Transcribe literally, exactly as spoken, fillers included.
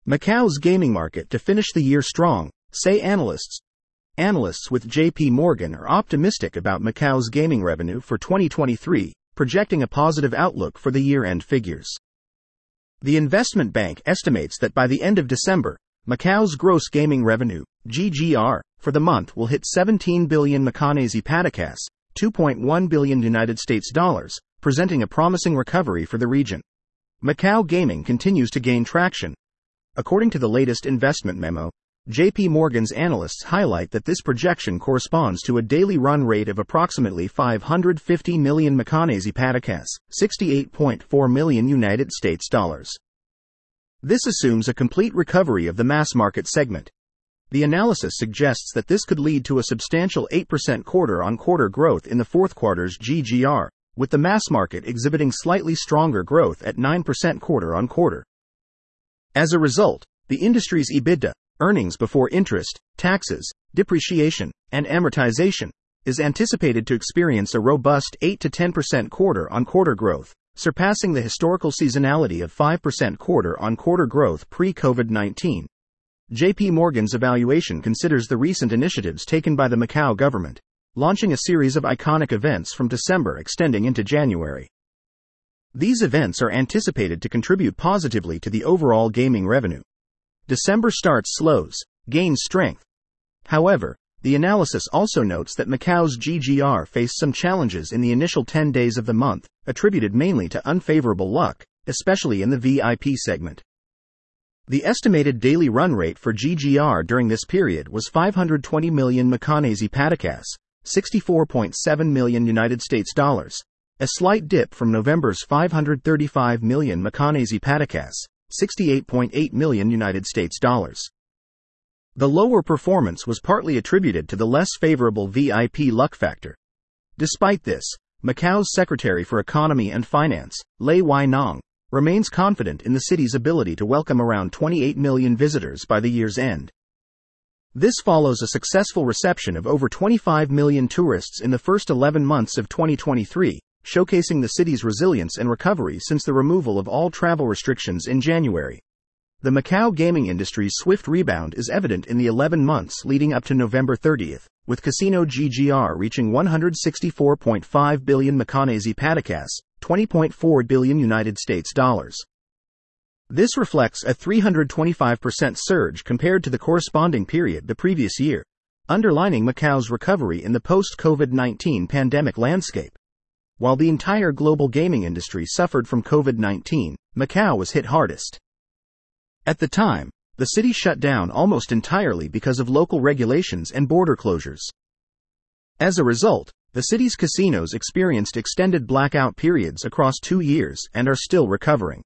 Macau's gaming market to finish the year strong, say analysts. Analysts with J P Morgan are optimistic about Macau's gaming revenue for twenty twenty-three, projecting a positive outlook for the year-end figures. The investment bank estimates that by the end of December, Macau's gross gaming revenue, G G R, for the month will hit seventeen billion Macanese Patakas, two point one billion United States dollars, presenting a promising recovery for the region. Macau gaming continues to gain traction. According to the latest investment memo, J P Morgan's analysts highlight that this projection corresponds to a daily run rate of approximately five hundred fifty million Macanese Patakas, sixty-eight point four million United States dollars. This assumes a complete recovery of the mass market segment. The analysis suggests that this could lead to a substantial eight percent quarter-on-quarter growth in the fourth quarter's G G R, with the mass market exhibiting slightly stronger growth at nine percent quarter-on-quarter. As a result, the industry's EBITDA, earnings before interest, taxes, depreciation, and amortization, is anticipated to experience a robust eight to ten percent quarter-on-quarter growth, surpassing the historical seasonality of five percent quarter-on-quarter growth pre-COVID nineteen. J P Morgan's evaluation considers the recent initiatives taken by the Macau government, launching a series of iconic events from December extending into January. These events are anticipated to contribute positively to the overall gaming revenue. December starts slows, gains strength. However, the analysis also notes that Macau's G G R faced some challenges in the initial ten days of the month, attributed mainly to unfavorable luck, especially in the V I P segment. The estimated daily run rate for G G R during this period was five hundred twenty million Macanese Patakas, sixty-four point seven million United States dollars, a slight dip from November's five hundred thirty-five million Macanese Patakas, sixty-eight point eight million United States dollars. The lower performance was partly attributed to the less favorable V I P luck factor. Despite this, Macau's Secretary for Economy and Finance, Lei Wai-nong, remains confident in the city's ability to welcome around twenty-eight million visitors by the year's end. This follows a successful reception of over twenty-five million tourists in the first eleven months of twenty twenty-three, showcasing the city's resilience and recovery since the removal of all travel restrictions in January. The Macau gaming industry's swift rebound is evident in the eleven months leading up to November thirtieth, with casino G G R reaching one hundred sixty-four point five billion Macanese Patakas, twenty point four billion United States dollars. This reflects a three hundred twenty-five percent surge compared to the corresponding period the previous year, underlining Macau's recovery in the post-COVID nineteen pandemic landscape. While the entire global gaming industry suffered from COVID nineteen, Macau was hit hardest. At the time, the city shut down almost entirely because of local regulations and border closures. As a result, the city's casinos experienced extended blackout periods across two years and are still recovering.